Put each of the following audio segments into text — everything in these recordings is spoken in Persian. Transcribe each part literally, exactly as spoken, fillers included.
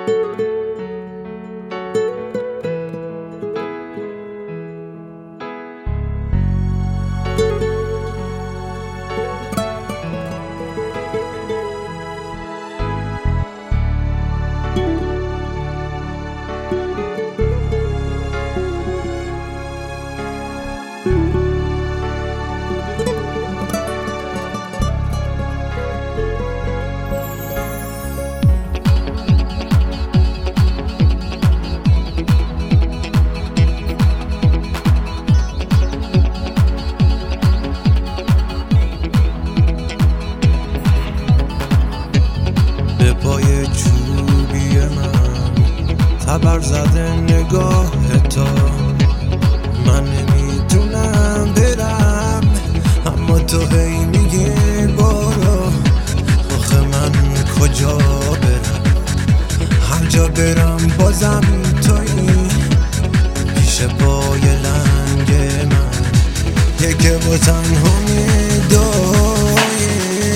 خبر زده نگاه تا من نمیتونم برم، اما تو هی میگی برو. آخه من کجا برم؟ هر جا برم بازم تویی پیش پای لنگ من، یکی با تنها میدویی.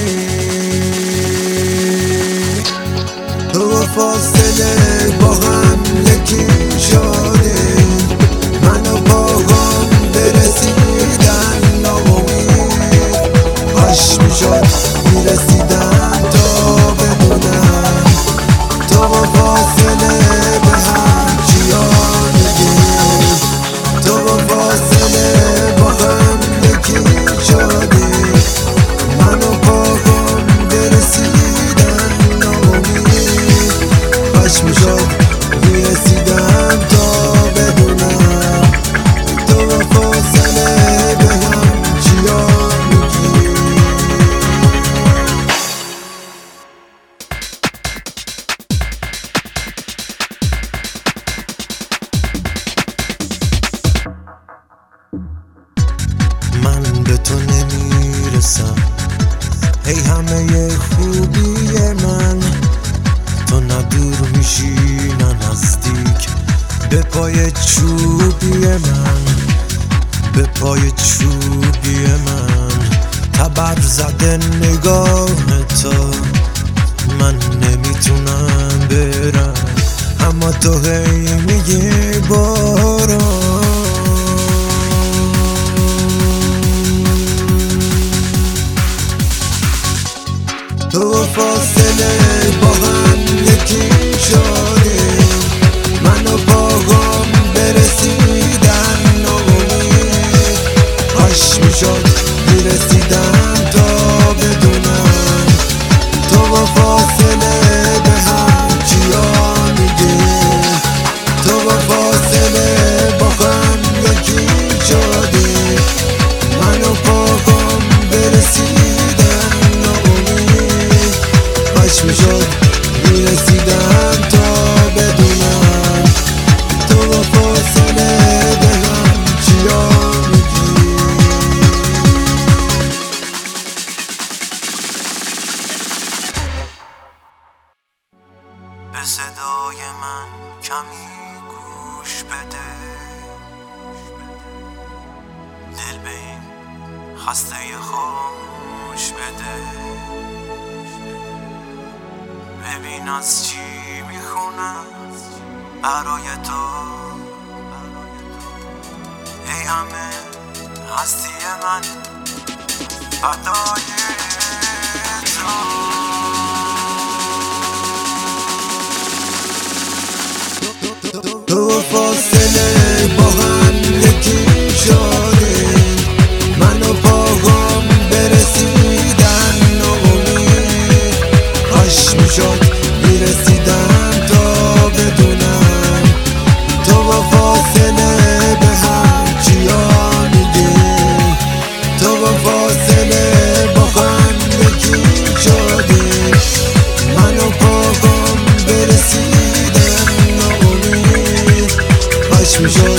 تو فاصله با هم یکی شدیم، من و پاهام برسیدن ناامید. کاش میشد میرسیدم تا بدونم تو با فاصله به هم چیا میگیم. تو با فاصله با هم یکی شدیم، من و پاهام برسیدن ناامید. کاش میشد میرسیدم تا بدونم تو با فاصله به هم چیا میگی. من به تو نمیرسم ای همه خوبی من، تو نه دور میشی نه نزدیک به پای چوبی من، به پای چوبی من. تبر زده نگاه تو من نمیتونم برم، اما تو هی میگی برو. تو فاصله با هم یکی شدیم، من و پاهام برسیدن ناامید. کاش میشد میرسیدم تا بدونم تو با فاصله به هم چیا میگیم. تو با فاصله با هم یکی شدیم، من و پاهام برسیدن ناامید. کاش میشد میرسیدم تا بدونم تو با فاصله به هم چیا میگی. به صدای من کمی گوش بده، دل به این خسته خاموش بده. ببین از چی میخونم برای تو، ای همه هستی من فدای تو. تو فاصله با هم یکی شدیم، من و پاهام برسیدن ناامید. کاش میشد میرسیدم تا بدونم تو با فاصله به هم چیا میگیم. تو با فاصله با هم یکی شدیم، من و پاهام برسیدن ناامید. کاش میشد